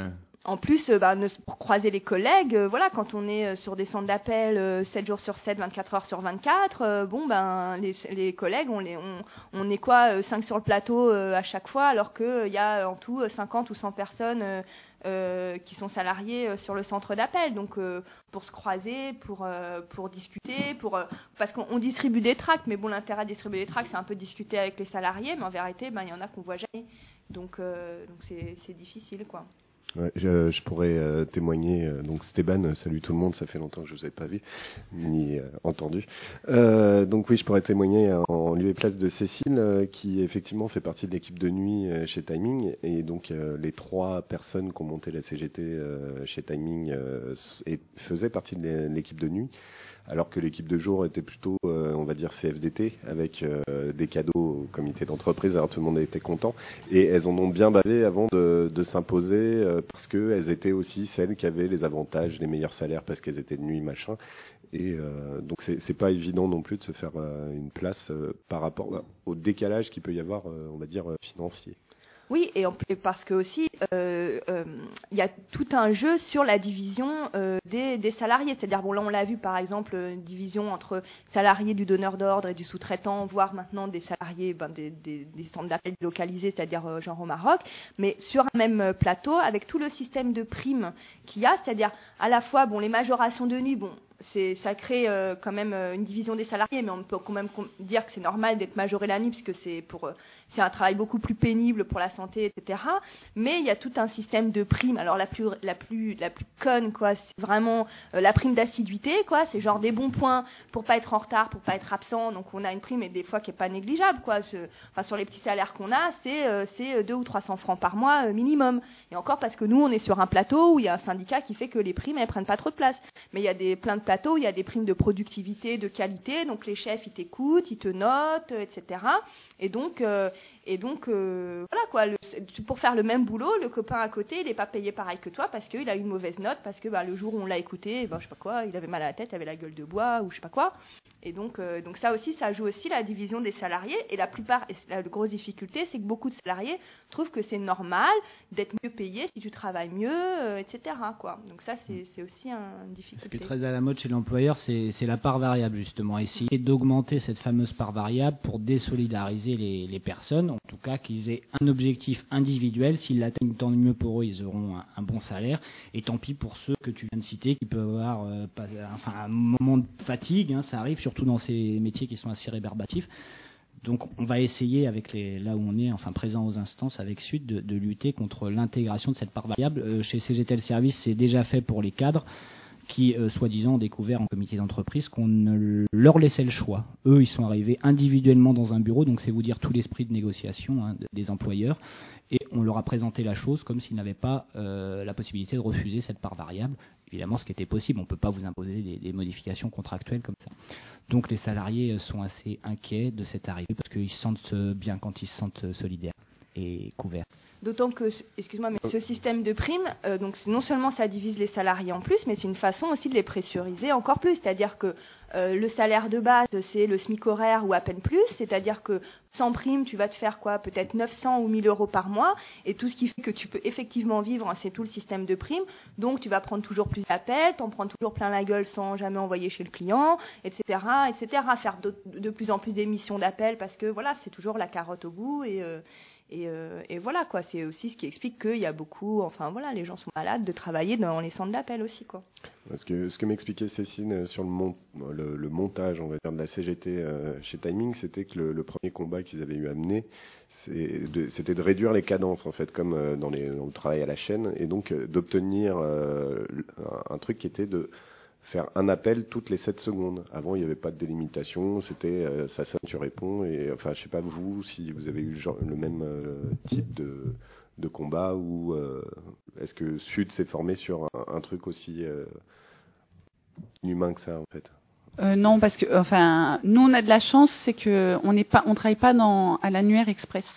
En plus, euh, bah, ne- pour croiser les collègues, euh, voilà, quand on est euh, sur des centres d'appel euh, sept jours sur sept, vingt-quatre heures sur vingt-quatre, euh, bon, ben, les, les collègues, on, les, on, on est quoi, euh, cinq sur le plateau euh, à chaque fois, alors qu'il euh, y a en tout euh, cinquante ou cent personnes euh, euh, qui sont salariées euh, sur le centre d'appel. Donc, euh, pour se croiser, pour, euh, pour discuter, pour, euh, parce qu'on on distribue des tracts, mais bon, l'intérêt de distribuer des tracts, c'est un peu discuter avec les salariés, mais en vérité, ben, il y en a qu'on voit jamais. Donc, euh, donc c'est, c'est difficile, quoi. Ouais, je, je pourrais euh, témoigner. Euh, donc Stéban, euh, salut tout le monde, ça fait longtemps que je vous ai pas vu ni euh, entendu. Euh, donc oui, je pourrais témoigner en, en lieu et place de Cécile, euh, qui effectivement fait partie de l'équipe de nuit euh, chez Timing, et donc euh, les trois personnes qui ont monté la C G T euh, chez Timing euh, et faisaient partie de l'équipe de nuit. Alors que l'équipe de jour était plutôt, euh, on va dire, C F D T, avec euh, des cadeaux au comité d'entreprise, alors tout le monde était content. Et elles en ont bien bavé avant de, de s'imposer, euh, parce qu'elles étaient aussi celles qui avaient les avantages, les meilleurs salaires, parce qu'elles étaient de nuit, machin. Et euh, donc c'est, c'est pas évident non plus de se faire euh, une place euh, par rapport au décalage qu'il peut y avoir, euh, on va dire, euh, financier. Oui, et, en, et parce que aussi, il euh, euh, y a tout un jeu sur la division euh, des, des salariés. C'est-à-dire, bon, là, on l'a vu, par exemple, une division entre salariés du donneur d'ordre et du sous-traitant, voire maintenant des salariés ben, des, des, des centres d'appel localisés, c'est-à-dire euh, genre au Maroc, mais sur un même plateau, avec tout le système de primes qu'il y a, c'est-à-dire à la fois, bon, les majorations de nuit, bon, c'est, ça crée euh, quand même euh, une division des salariés, mais on peut quand même com- dire que c'est normal d'être majoré la nuit, puisque c'est, pour, euh, c'est un travail beaucoup plus pénible pour la santé, et cetera. Mais il y a tout un système de primes. Alors la plus, la plus, la plus conne, quoi, c'est vraiment euh, la prime d'assiduité, quoi. C'est genre des bons points pour pas être en retard, pour pas être absent. Donc on a une prime, et des fois qui est pas négligeable, quoi. Ce, enfin, sur les petits salaires qu'on a, c'est, euh, c'est deux ou trois cents francs par mois euh, minimum. Et encore parce que nous, on est sur un plateau où il y a un syndicat qui fait que les primes, elles prennent pas trop de place. Mais il y a des plein de plateaux, il y a des primes de productivité, de qualité, donc les chefs ils t'écoutent, ils te notent, euh, et cetera. Et donc, euh, et donc euh, voilà quoi, le, pour faire le même boulot, le copain à côté, il n'est pas payé pareil que toi parce qu'il a eu une mauvaise note, parce que bah, le jour où on l'a écouté, bah, je sais pas quoi, il avait mal à la tête, il avait la gueule de bois ou je sais pas quoi. Et donc, euh, donc ça aussi, ça joue aussi la division des salariés. Et la plupart, et la grosse difficulté, c'est que beaucoup de salariés trouvent que c'est normal d'être mieux payé si tu travailles mieux, euh, et cetera. Quoi. Donc ça, c'est, c'est aussi un, une difficulté. Ce qui est très à la mode chez l'employeur, c'est, c'est la part variable justement. Essayer d'augmenter cette fameuse part variable pour désolidariser les, les personnes, en tout cas qu'ils aient un objectif individuel. S'ils l'atteignent, tant mieux pour eux, ils auront un, un bon salaire. Et tant pis pour ceux que tu viens de citer, qui peuvent avoir euh, pas, enfin, un moment de fatigue, hein, ça arrive surtout dans ces métiers qui sont assez rébarbatifs. Donc on va essayer, avec les, là où on est enfin présent aux instances avec Sud, de, de lutter contre l'intégration de cette part variable. Euh, chez C G T L Service, c'est déjà fait pour les cadres qui, euh, soi-disant, ont découvert en comité d'entreprise qu'on ne leur laissait le choix. Eux, ils sont arrivés individuellement dans un bureau, donc c'est vous dire tout l'esprit de négociation hein, des employeurs, et on leur a présenté la chose comme s'ils n'avaient pas euh, la possibilité de refuser cette part variable. Évidemment, ce qui était possible, on ne peut pas vous imposer des, des modifications contractuelles comme ça. Donc les salariés sont assez inquiets de cette arrivée parce qu'ils se sentent bien quand ils se sentent solidaires et couverts. D'autant que, excuse-moi, mais ce système de primes, euh, donc non seulement ça divise les salariés en plus, mais c'est une façon aussi de les pressuriser encore plus. C'est-à-dire que euh, le salaire de base, c'est le SMIC horaire ou à peine plus. C'est-à-dire que sans prime, tu vas te faire quoi, peut-être neuf cents ou mille euros par mois. Et tout ce qui fait que tu peux effectivement vivre, hein, c'est tout le système de primes. Donc tu vas prendre toujours plus d'appels, t'en prends toujours plein la gueule sans jamais envoyer chez le client, et cetera, et cetera. Faire de, de plus en plus d'émissions d'appels parce que voilà, c'est toujours la carotte au bout et euh, Et, euh, et voilà quoi, c'est aussi ce qui explique qu'il y a beaucoup, enfin voilà, les gens sont malades de travailler dans les centres d'appel aussi quoi. Parce que ce que m'expliquait Cécile sur le, mont, le, le montage, on va dire, de la C G T euh, chez Timing, c'était que le, le premier combat qu'ils avaient eu à mener, c'est de, c'était de réduire les cadences en fait, comme euh, dans, les, dans le travail à la chaîne, et donc euh, d'obtenir euh, un, un truc qui était de faire un appel toutes les sept secondes. Avant, il n'y avait pas de délimitation, c'était euh, ça sonne, tu réponds, et enfin, je sais pas vous si vous avez eu le, genre, le même euh, type de, de combat, ou euh, est-ce que Sud s'est formé sur un, un truc aussi euh, inhumain que ça en fait? Euh, non, parce que enfin, nous on a de la chance, c'est que on n'est pas, on travaille pas dans à l'annuaire express.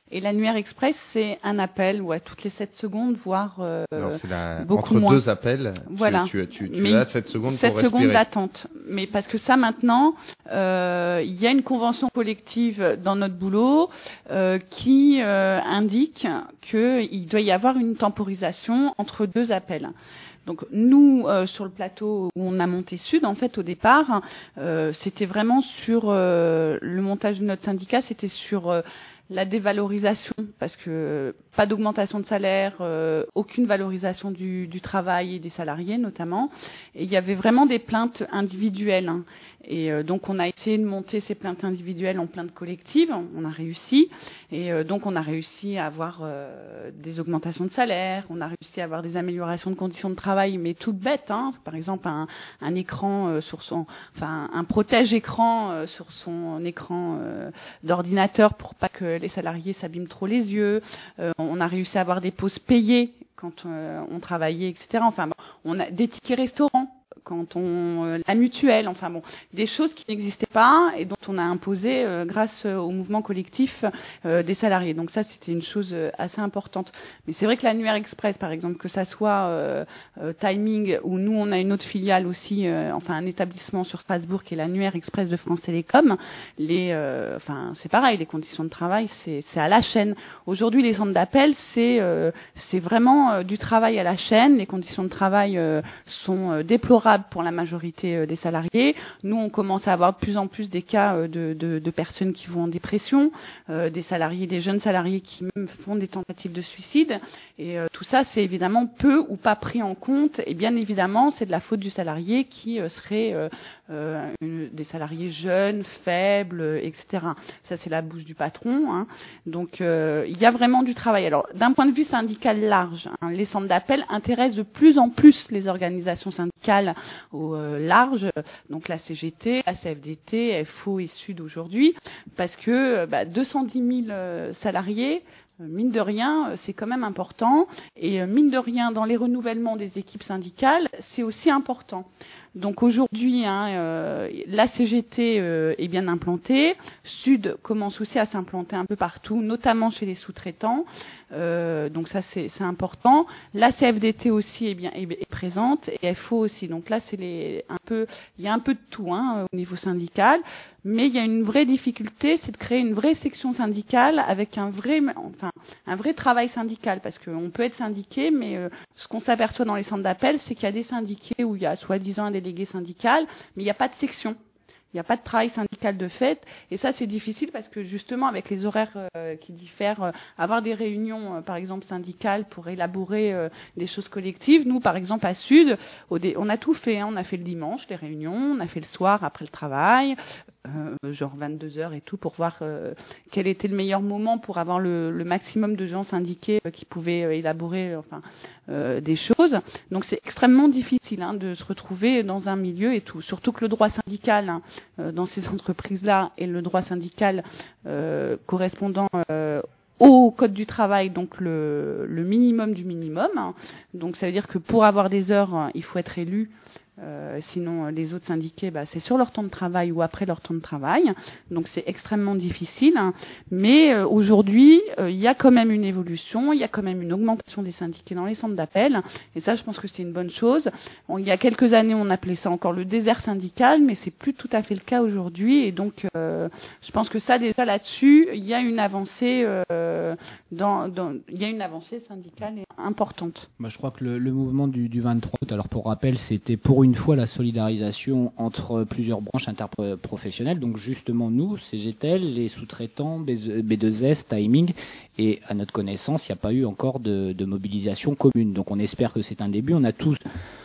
Et l'annuaire express, c'est un appel ouais, toutes les sept secondes, voire euh, Alors, c'est la, beaucoup entre moins. deux appels, Voilà. tu, tu, tu, tu Mais as sept secondes sept pour respirer. secondes d'attente. Mais parce que ça, maintenant, euh, il y a une convention collective dans notre boulot euh, qui euh, indique qu'il doit y avoir une temporisation entre deux appels. Donc nous, euh, sur le plateau où on a monté Sud, en fait, au départ, euh, c'était vraiment sur euh, le montage de notre syndicat, c'était sur euh, la dévalorisation, parce que pas d'augmentation de salaire, euh, aucune valorisation du, du travail et des salariés notamment. Et il y avait vraiment des plaintes individuelles. Hein. Et euh, donc on a essayé de monter ces plaintes individuelles en plaintes collectives. On a réussi. Et euh, donc on a réussi à avoir euh, des augmentations de salaire. On a réussi à avoir des améliorations de conditions de travail, mais toutes bêtes. Hein. Par exemple un, un écran euh, sur son, enfin un protège-écran euh, sur son écran euh, d'ordinateur pour pas que les salariés s'abîment trop les yeux. Euh, on a réussi à avoir des pauses payées quand euh, on travaillait, et cetera. Enfin, bon, on a des tickets restaurants quand on euh, la mutuelle. Enfin bon, des choses qui n'existaient pas et dont on a imposé euh, grâce au mouvement collectif euh, des salariés. Donc ça, c'était une chose euh, assez importante. Mais c'est vrai que l'annuaire express, par exemple, que ça soit euh, euh, Timing ou nous, on a une autre filiale aussi, euh, enfin un établissement sur Strasbourg qui est l'annuaire express de France Télécom. Les, euh, enfin c'est pareil, les conditions de travail, c'est, c'est à la chaîne. Aujourd'hui, les centres d'appel, c'est euh, c'est vraiment euh, du travail à la chaîne. Les conditions de travail euh, sont euh, déplorables pour la majorité euh, des salariés. Nous, on commence à avoir de plus en plus des cas euh, de, de, de personnes qui vont en dépression, euh, des salariés, des jeunes salariés qui même font des tentatives de suicide. Et euh, tout ça, c'est évidemment peu ou pas pris en compte. Et bien évidemment, c'est de la faute du salarié qui euh, serait euh, euh, une, des salariés jeunes, faibles, euh, et cetera. Ça, c'est la bouche du patron. Hein. Donc, euh, il y a vraiment du travail. Alors, d'un point de vue syndical large, hein, les centres d'appel intéressent de plus en plus les organisations syndicales au euh, large, donc la C G T, la C F D T, F O et Sud aujourd'hui, parce que bah, deux cent dix mille euh, salariés, euh, mine de rien, c'est quand même important, et euh, mine de rien, dans les renouvellements des équipes syndicales, c'est aussi important. Donc aujourd'hui, hein, euh, la C G T euh, est bien implantée. Sud commence aussi à s'implanter un peu partout, notamment chez les sous-traitants. Euh, donc ça, c'est, c'est important. La C F D T aussi est bien est, est présente et F O aussi. Donc là, c'est les un peu, il y a un peu de tout hein, au niveau syndical. Mais il y a une vraie difficulté, c'est de créer une vraie section syndicale avec un vrai, enfin, un vrai travail syndical, parce qu'on peut être syndiqué, mais euh, ce qu'on s'aperçoit dans les centres d'appel, c'est qu'il y a des syndiqués où il y a soi-disant un délégué syndical, mais il n'y a pas de section. Il n'y a pas de travail syndical de fait, et ça c'est difficile parce que justement avec les horaires euh, qui diffèrent, euh, avoir des réunions euh, par exemple syndicales pour élaborer euh, des choses collectives. Nous par exemple à Sud, au dé- on a tout fait, hein. On a fait le dimanche les réunions, on a fait le soir après le travail, euh, genre vingt-deux heures et tout pour voir euh, quel était le meilleur moment pour avoir le, le maximum de gens syndiqués euh, qui pouvaient euh, élaborer euh, enfin euh, des choses. Donc c'est extrêmement difficile hein, de se retrouver dans un milieu et tout, surtout que le droit syndical hein, dans ces entreprises-là et le droit syndical euh, correspondant euh, au code du travail, donc le, le minimum du minimum. Hein. Donc ça veut dire que pour avoir des heures, il faut être élu. Euh, sinon, les autres syndiqués, bah, c'est sur leur temps de travail ou après leur temps de travail. Donc, c'est extrêmement difficile. Hein. Mais euh, aujourd'hui, euh, il y a quand même une évolution. Il y a quand même une augmentation des syndiqués dans les centres d'appel. Et ça, je pense que c'est une bonne chose. Bon, il y a quelques années, on appelait ça encore le désert syndical, mais c'est plus tout à fait le cas aujourd'hui. Et donc, euh, je pense que ça, déjà là-dessus, il y a une avancée. Euh, dans, dans, il y a une avancée syndicale importante. Bah, je crois que le, le mouvement du, du vingt-trois août, alors pour rappel, c'était pour une fois la solidarisation entre plusieurs branches interprofessionnelles, donc justement nous, C G T L, les sous-traitants, B deux S, Timing, et à notre connaissance, il n'y a pas eu encore de, de mobilisation commune. Donc on espère que c'est un début. On a tous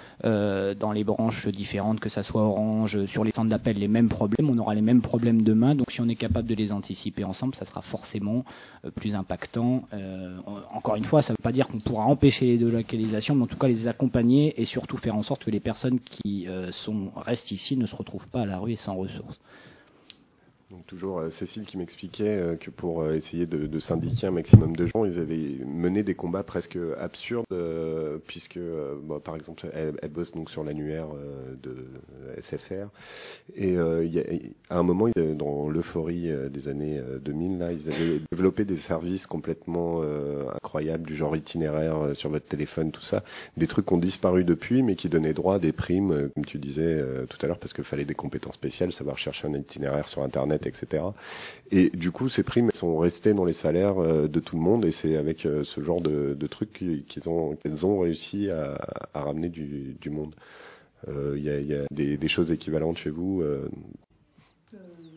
Euh, dans les branches différentes, que ça soit Orange, sur les centres d'appel, les mêmes problèmes, on aura les mêmes problèmes demain, donc si on est capable de les anticiper ensemble, ça sera forcément euh, plus impactant. Euh, encore une fois, ça ne veut pas dire qu'on pourra empêcher les délocalisations, mais en tout cas les accompagner et surtout faire en sorte que les personnes qui euh, sont, restent ici ne se retrouvent pas à la rue et sans ressources. Donc toujours euh, Cécile qui m'expliquait euh, que pour euh, essayer de, de syndiquer un maximum de gens, ils avaient mené des combats presque absurdes, euh, puisque euh, bon, par exemple elle, elle bosse donc sur l'annuaire euh, de S F R, et euh, y a, à un moment dans l'euphorie euh, des années euh, deux mille, là, ils avaient développé des services complètement euh, incroyables du genre itinéraire euh, sur votre téléphone, tout ça, des trucs qui ont disparu depuis, mais qui donnaient droit à des primes, euh, comme tu disais euh, tout à l'heure, parce qu'il fallait des compétences spéciales, savoir chercher un itinéraire sur Internet, et cetera. Et du coup, ces primes sont restées dans les salaires euh, de tout le monde, et c'est avec euh, ce genre de, de trucs qu'ils ont, qu'elles ont réussi à, à ramener du, du monde. Il euh, y, a, y a des, des choses équivalentes chez vous euh... Euh,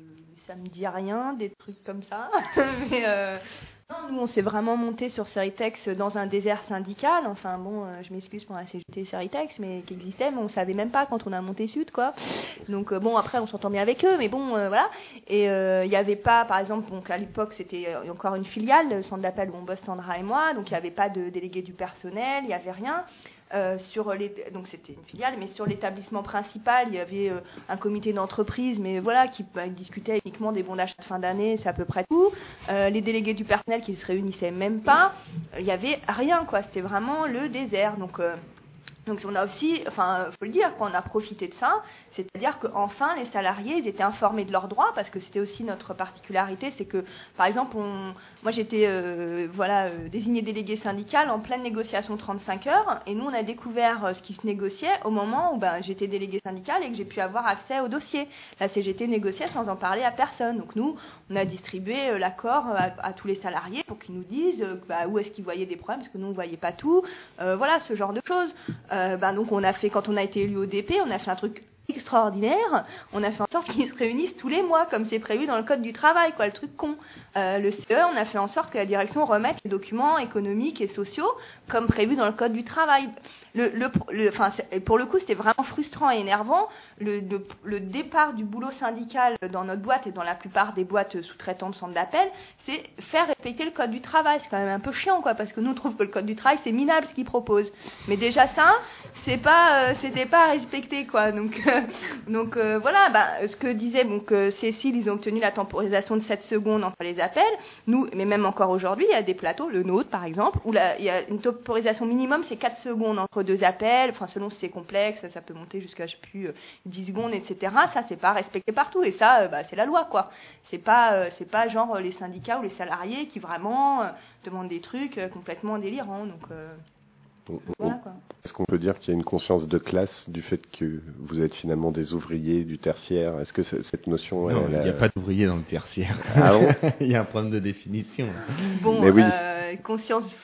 ça me dit rien, des trucs comme ça. Mais euh, non, nous, on s'est vraiment monté sur Seritex dans un désert syndical. Enfin bon, euh, je m'excuse pour la C G T Seritex, mais qui existait, mais on savait même pas quand on a monté Sud, quoi. Donc euh, bon, après, on s'entend bien avec eux, mais bon, euh, voilà. Et il euh, y avait pas, par exemple, donc à l'époque, c'était encore une filiale, le centre d'appel où on bosse Sandra et moi, donc il y avait pas de délégué du personnel, il y avait rien. Euh, sur les, donc c'était une filiale, mais sur l'établissement principal, il y avait euh, un comité d'entreprise, mais voilà, qui bah, discutait uniquement des bons d'achat de fin d'année, c'est à peu près tout. Euh, les délégués du personnel qui ne se réunissaient même pas, il y avait rien, quoi. C'était vraiment le désert. Donc euh, Donc on a aussi, enfin, faut le dire, qu'on a profité de ça, c'est-à-dire qu'enfin les salariés, ils étaient informés de leurs droits, parce que c'était aussi notre particularité, c'est que, par exemple, on, moi j'étais, euh, voilà, euh, désignée déléguée syndicale en pleine négociation trente-cinq heures, et nous on a découvert euh, ce qui se négociait au moment où ben j'étais déléguée syndicale et que j'ai pu avoir accès au dossier. La C G T négociait sans en parler à personne. Donc nous, on a distribué euh, l'accord à, à tous les salariés pour qu'ils nous disent euh, bah, où est-ce qu'ils voyaient des problèmes, parce que nous on voyait pas tout, euh, voilà, ce genre de choses. Euh, ben donc on a fait, quand on a été élu au D P, on a fait un truc extraordinaire, on a fait en sorte qu'ils se réunissent tous les mois, comme c'est prévu dans le code du travail, quoi, le truc con. Euh, le C E, on a fait en sorte que la direction remette les documents économiques et sociaux, comme prévu dans le code du travail. Le, le, le, enfin, pour le coup, c'était vraiment frustrant et énervant. Le, le, le départ du boulot syndical dans notre boîte et dans la plupart des boîtes sous-traitantes centres d'appel, c'est faire respecter le code du travail. C'est quand même un peu chiant, quoi, parce que nous, on trouve que le code du travail, c'est minable ce qu'ils proposent. Mais déjà ça, c'est pas, euh, c'était pas respecté, quoi. Donc, euh, donc euh, voilà, bah, ce que disait donc euh, Cécile, ils ont obtenu la temporisation de sept secondes entre les appels. Nous, mais même encore aujourd'hui, il y a des plateaux, le nôtre par exemple, où la, il y a une temporisation minimum, c'est quatre secondes entre deux appels. Enfin, selon si c'est complexe, ça peut monter jusqu'à, je sais plus, dix secondes, et cetera. Ça, c'est pas respecté partout, et ça, euh, bah, c'est la loi, quoi. C'est pas, euh, c'est pas genre les syndicats ou les salariés qui vraiment euh, demandent des trucs euh, complètement délirants. Donc euh, on, voilà, quoi. Est-ce qu'on peut dire qu'il y a une conscience de classe du fait que vous êtes finalement des ouvriers du tertiaire? Est-ce que cette notion... Non, il n'y a a... pas d'ouvriers dans le tertiaire. Ah bon? Il y a un problème de définition. Bon, Mais oui. euh, conscience...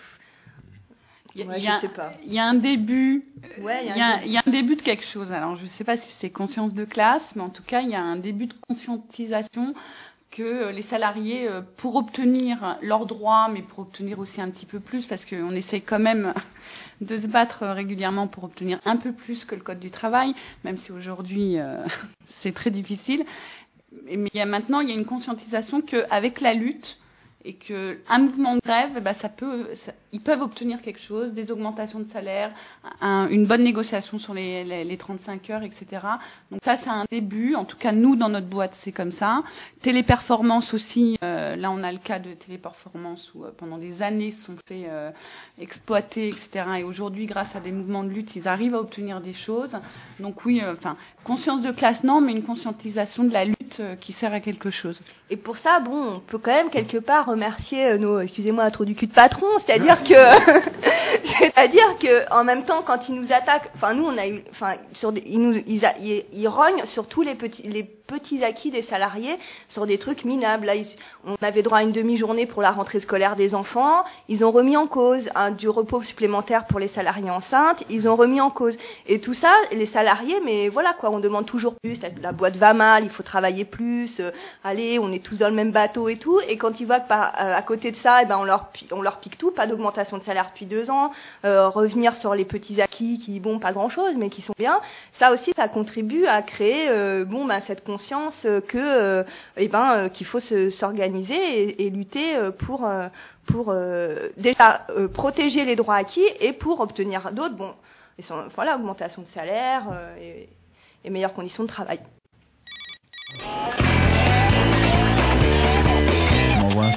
Il y, ouais, y, a, il y a un début, ouais, il, y a il, y a, un il y a un début de quelque chose. Alors, je ne sais pas si c'est conscience de classe, mais en tout cas, il y a un début de conscientisation que les salariés, pour obtenir leurs droits, mais pour obtenir aussi un petit peu plus, parce qu'on essaye quand même de se battre régulièrement pour obtenir un peu plus que le Code du travail, même si aujourd'hui, euh, c'est très difficile. Mais il y a maintenant, il y a une conscientisation qu'avec la lutte, et qu'un mouvement de grève, bah, ça peut, ça, ils peuvent obtenir quelque chose, des augmentations de salaire, un, une bonne négociation sur les, les, les trente-cinq heures, et cetera. Donc ça, c'est un début. En tout cas, nous, dans notre boîte, c'est comme ça. Téléperformance aussi. Euh, là, on a le cas de Téléperformance où euh, pendant des années, ils se sont fait euh, exploiter, et cetera. Et aujourd'hui, grâce à des mouvements de lutte, ils arrivent à obtenir des choses. Donc oui, enfin, euh, conscience de classe, non, mais une conscientisation de la lutte euh, qui sert à quelque chose. Et pour ça, bon, on peut quand même quelque part remercier nos, excusez-moi, trop du cul de patron, c'est-à-dire que, c'est-à-dire que, en même temps, quand ils nous attaquent, enfin, nous, on a eu, enfin, sur des, ils nous, ils, a, ils, ils rognent sur tous les petits, les petits acquis des salariés, sur des trucs minables. Là, ils, on avait droit à une demi-journée pour la rentrée scolaire des enfants. Ils ont remis en cause un, du repos supplémentaire pour les salariés enceintes. Ils ont remis en cause. Et tout ça, les salariés, mais voilà, quoi, on demande toujours plus. La, la boîte va mal, il faut travailler plus. Euh, allez, on est tous dans le même bateau et tout. Et quand ils voient que par, euh, à côté de ça, eh ben, on leur, on leur pique tout. Pas d'augmentation de salaire depuis deux ans. Euh, revenir sur les petits acquis qui, bon, pas grand chose, mais qui sont bien. Ça aussi, ça contribue à créer, euh, bon, ben, cette conscience que, euh, eh ben, euh, qu'il faut se, s'organiser et, et lutter pour, euh, pour euh, déjà euh, protéger les droits acquis et pour obtenir d'autres. Bon, ils sont, voilà, augmentation de salaire euh, et, et meilleures conditions de travail.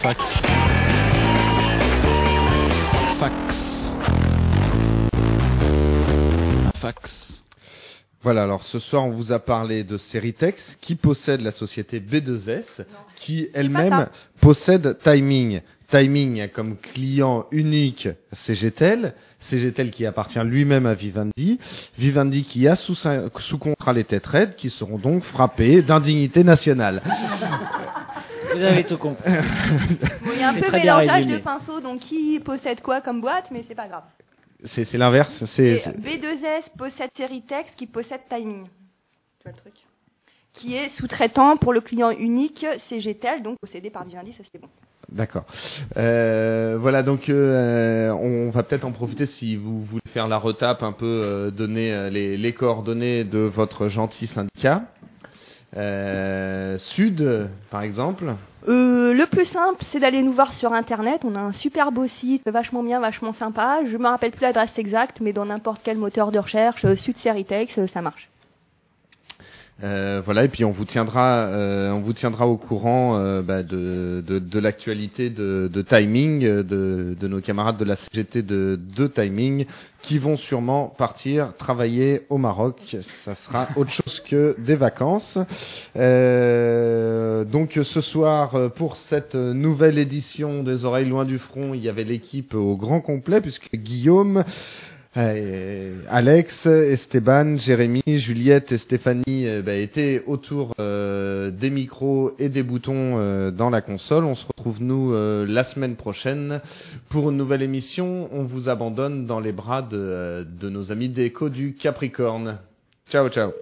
Fax. Fax. Fax. Voilà, alors ce soir on vous a parlé de Seritex qui possède la société B deux S non. qui elle-même possède Timing. Timing a comme client unique CGTEL, CGTEL qui appartient lui-même à Vivendi, Vivendi qui a sous, sous contrat les Tetraed qui seront donc frappés d'indignité nationale. Vous avez tout compris. Bon, il y a un peu mélangeage de pinceaux, donc qui possède quoi comme boîte, mais c'est pas grave. C'est, c'est l'inverse. C'est, c'est... B deux S possède Seritex qui possède Timing. Tu vois le truc ? Qui est sous-traitant pour le client unique CGTEL, donc possédé par Vivendi, ça c'est bon. D'accord. Euh, voilà, donc euh, on va peut-être en profiter si vous voulez faire la retape, un peu euh, donner euh, les, les coordonnées de votre gentil syndicat. Euh, Sud, par exemple. Euh, le plus simple, c'est d'aller nous voir sur Internet. On a un super beau site, vachement bien, vachement sympa. Je me rappelle plus l'adresse exacte, mais dans n'importe quel moteur de recherche, Sud Seritex, ça marche. Euh, voilà, et puis on vous tiendra, euh, on vous tiendra au courant euh, bah, de, de, de l'actualité de, de Timing, de, de nos camarades de la C G T de, de Timing, qui vont sûrement partir travailler au Maroc. Ça sera autre chose que des vacances. Euh, donc ce soir, pour cette nouvelle édition des Oreilles loin du front, il y avait l'équipe au grand complet, puisque Guillaume, Euh, Alex, Esteban, Jérémy, Juliette et Stéphanie euh, bah, étaient autour euh, des micros et des boutons euh, dans la console. On se retrouve nous euh, la semaine prochaine pour une nouvelle émission. On vous abandonne dans les bras de, euh, de nos amis d'écho du Capricorne. Ciao, ciao.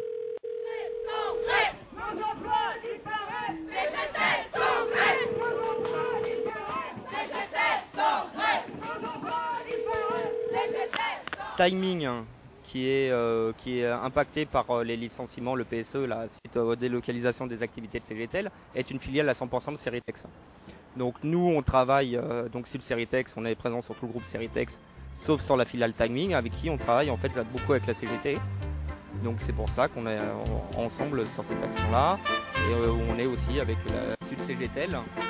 Timing, qui est, euh, qui est impacté par euh, les licenciements, le P S E, la suite aux délocalisation des activités de CGTEL, est une filiale à cent pour cent de Seritex. Donc nous, on travaille euh, donc sur le Seritex, on est présent sur tout le groupe Seritex, sauf sur la filiale Timing, avec qui on travaille en fait beaucoup avec la C G T. Donc c'est pour ça qu'on est euh, ensemble sur cette action-là, et euh, on est aussi avec la Sud CGTEL.